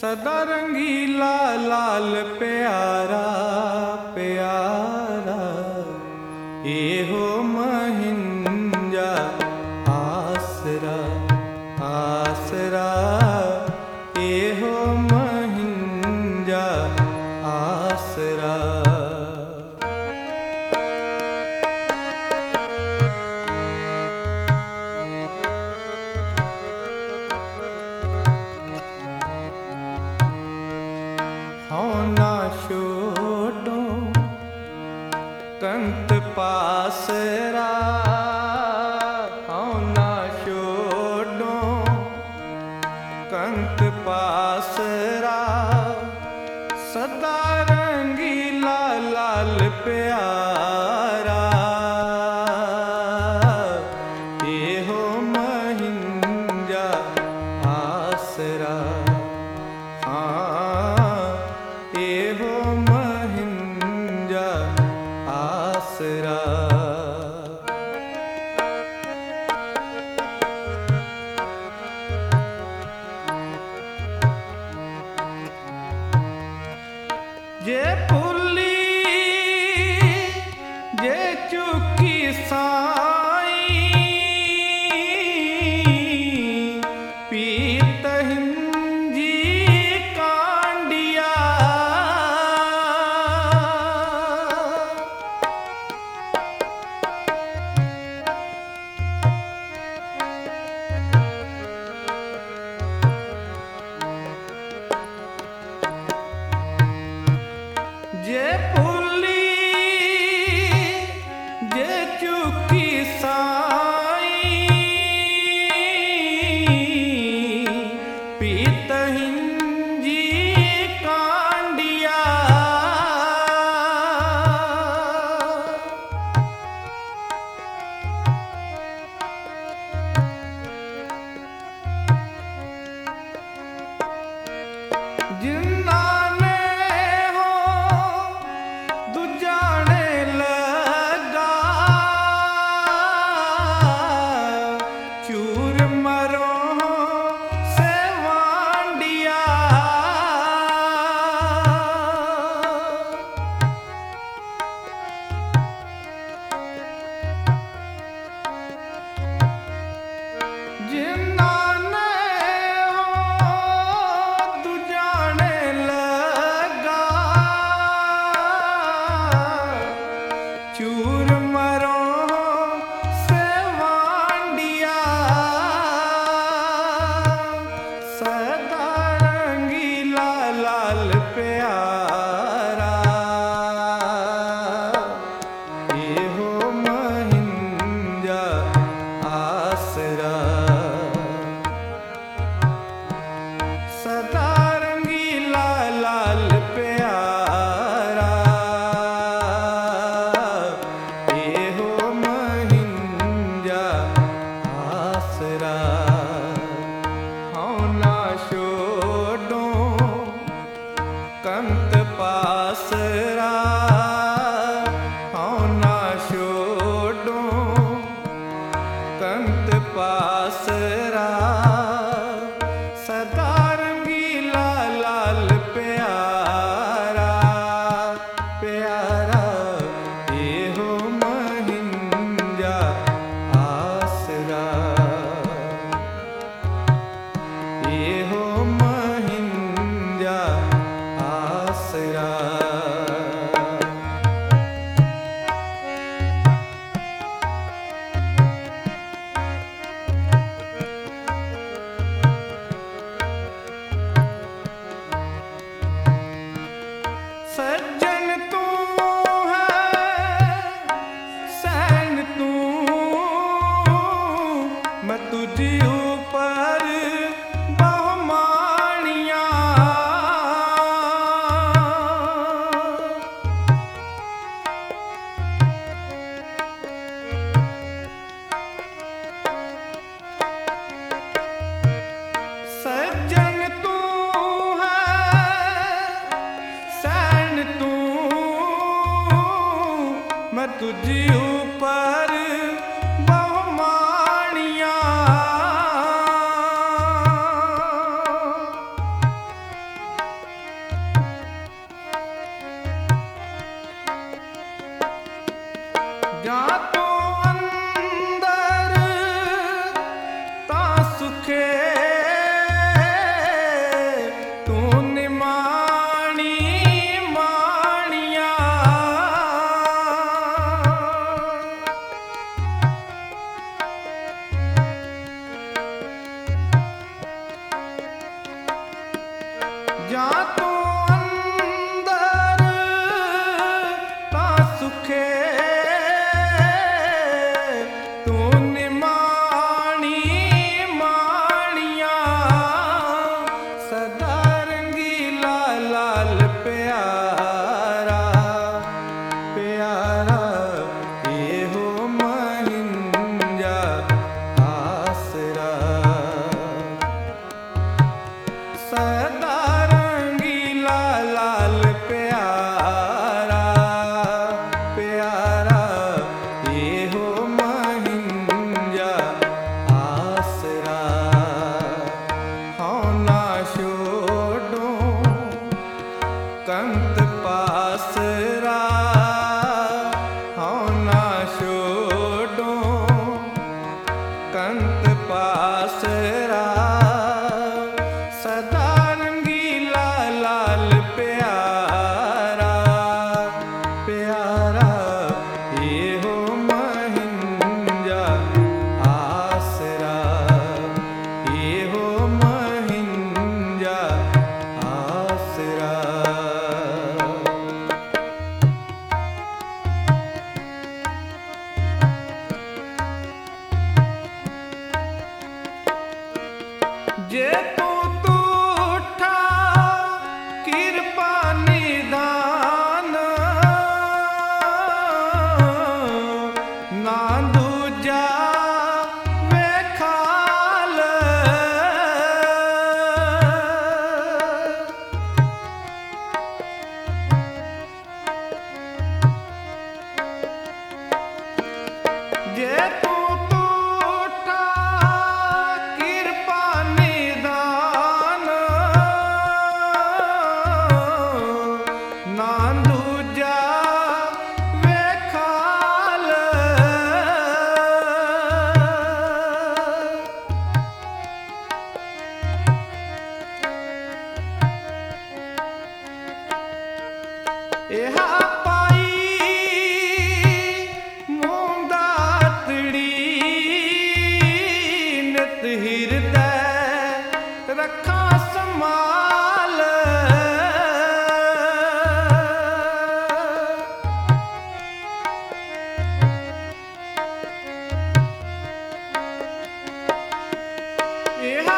सदा रंगीला लाल प्यारा प्यारा एहो महिंजा आसरा आसरा एहो महिंजा आसरा। होना छोड़ो कंत पासरा होना छोड़ो कंत पासरा सदा रंगीला लाल प्यारा एहो महिंजा आसरा। एहो महिंजा आसरा। जे भुली जे चुकी साई पीत हिंजी कांडिया जे भुली जे चुकी साई पीत हिंजी कांडिया जिन्ना कंत पासरा होना छोड़ो कंत पासरा सदा रंगीला लाल प्यारा प्यारा एहो महिंजा आसरा। एहो महिंजा आसरा। सज्जन तू है सैन तू मैं तुझी ऊपर बहुमानिया सज्जन तू मैं तुझी ऊपर बहुमानिया ਜਾਂ ਤੂੰ ਅੰਦਰ ਤਾਂ ਸੁਖੇ ਜੇ ਤੂੰ ਟੂਠਾ ਕਿਰਪਾ ਨਿਦਾਨ ਨਾ ਦੂਜਾ ਵੇਖਾਲ ਜੇ ਤੂੰ ਇਹਾ ਪਾਈ ਮੂੰਦਾਤੜੀ ਨਿਤ ਹਿਰਦੈ ਰੱਖਾਂ ਸੰਭਾਲ ਇਹਾ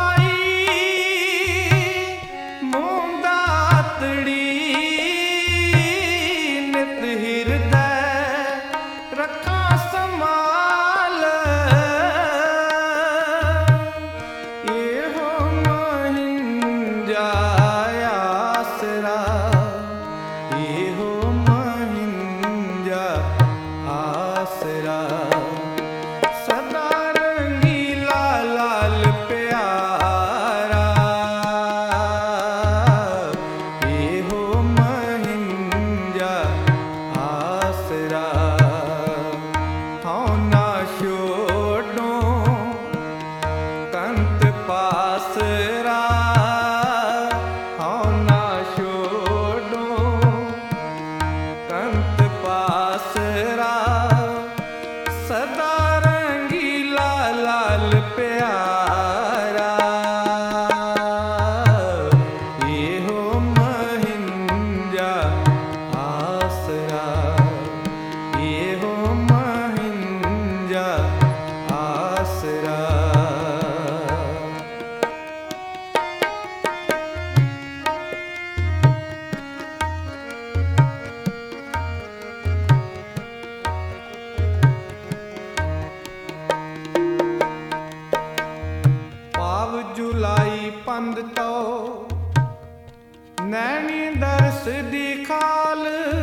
ਪੰਦ ਤੋ ਨੈਣੀ ਦਰਸ ਦੀ ਖਾਲ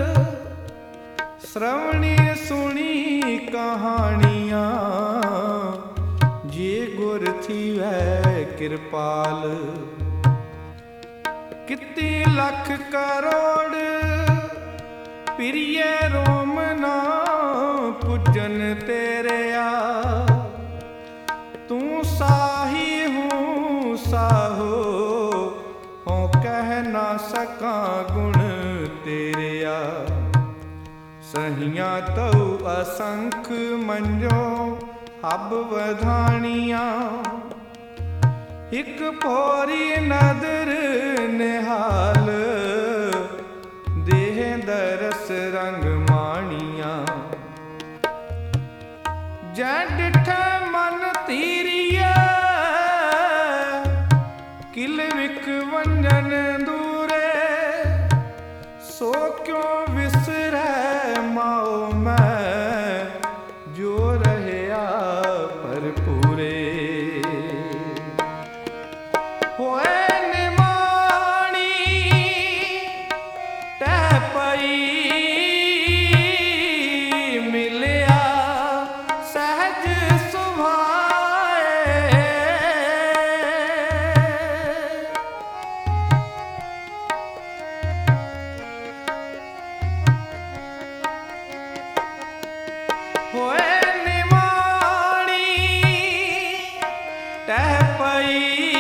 ਸ਼ਰਵਣੀ ਸੁਣੀ ਕਹਾਣੀਆਂ ਜੇ ਗੁਰ ਥੀਵੈ ਕਿਰਪਾਲ ਕਿਤੇ ਲੱਖ ਕਰੋੜ ਪ੍ਰਿਯ ਰੋਮ ਨਾ ਪੁੱਜਨ ਤੇਰਿਆ ਤੂੰ ਸਾਹੀ ਹੂੰ ਸਾਹੋ ਹੋਂ ਕਹਿ ਨਾ ਸਕਾਂ ਗੁਣ ਤੇਰਿਆ ਸਹੀਆਂ ਤਉ ਅਸੰਖ ਮੰਜੋ ਹਬ ਵਧਾਣੀਆਂ ਇੱਕ ਭੋਰੀ ਨਦਰ ਨਿਹਾਲ, ਦੇਹ ਦਰਸ ਰੰਗ ਮਾਣੀਆਂ। ਜੈ ਡਿਠੈ ਮਨ ਧੀਰੀਐ, ਕਿਲ ਵਿਖ ਵੰਜਨ ਦੂਰੇ। ਸੋ ਕਿਉ ਵਿਸਰੈ ਮਾਉ ਮੈਂ, ਜੋ ਰਹਿਆ ਭਰਪੂਰੇ। ਹੋਏ ਨਿਮਾਣੀ ਟਹਿ ਪਈ, ਮਿਲਿਆ ਸਹਿਜ ਸੁਭਾਏ। ਹੋਏ ਨਿਮਾਣੀ ਟਹਿ ਪਈ,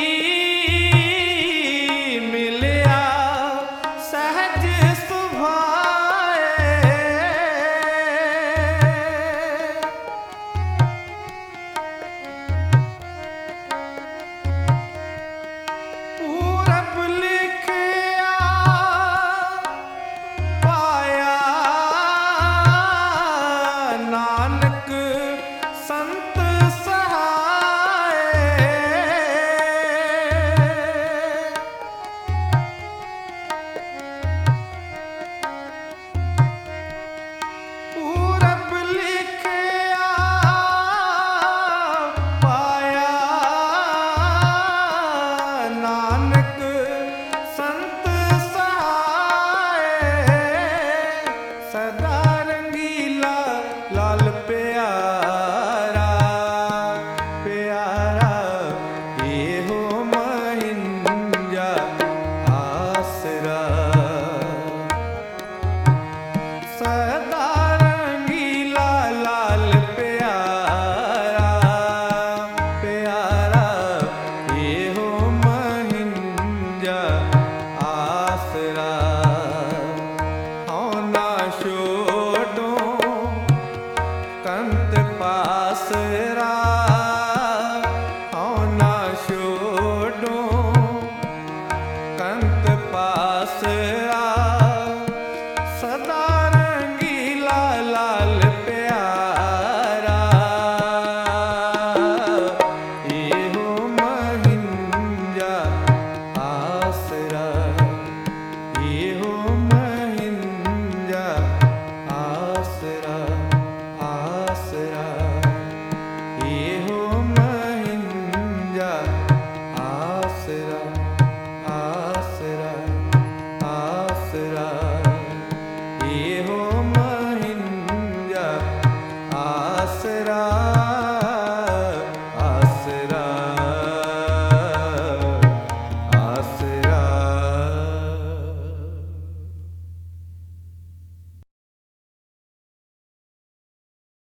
ਮਿਲਿਆ ਸਹਿਜ ਸੁਭਾਏ। ਪੂਰਬ ਲਿਖਿਆ ਪਾਇਆ, ਨਾਨਕ ਸੰਤ ਸਹਾਏ। ਪੂਰਬ ਲਿਖਿਆ ਪਾਇਆ, ਨਾਨਕ ਸੰਤ ਸਹਾਏ। ਸਦਾ ਰੰਗੀਲਾ ਲਾਲ ਪਿਆਰਾ, ਪਿਆਰਾ ਇਹੋ ਮਹਿੰਜਾ ਆਸਰਾ। ਸਦਾ ਰੰਗੀਲਾ ਲਾਲ ਪਿਆਰਾ, ਪਿਆਰਾ ਇਹੋ ਮਹਿੰਜਾ ਆਸਰਾ। ਹਉ ਨਾ ਛੋਡੋ ਕੰਤ ਪਾਸਰਾ, ਹਉ ਨਾ ਛੋਡੋ ਕੰਤ ਪਾਸਰਾ। ਸਦਾ ਰੰਗੀਲਾ ਲਾਲ ਪਿਆਰਾ, ਇਹੋ ਮਹਿੰਜਾ ਆਸਰਾ, ਇਹੋ ਮਹਿੰਜਾ ਆਸਰਾ, ਆਸਰਾ ਇਹੋ ਮਹਿੰਜਾ ਆਸਰਾ, ਆਸਰਾ, ਆਸਰਾ ਇਹੋ ਮਹਿੰਜਾ ਆਸਰਾ।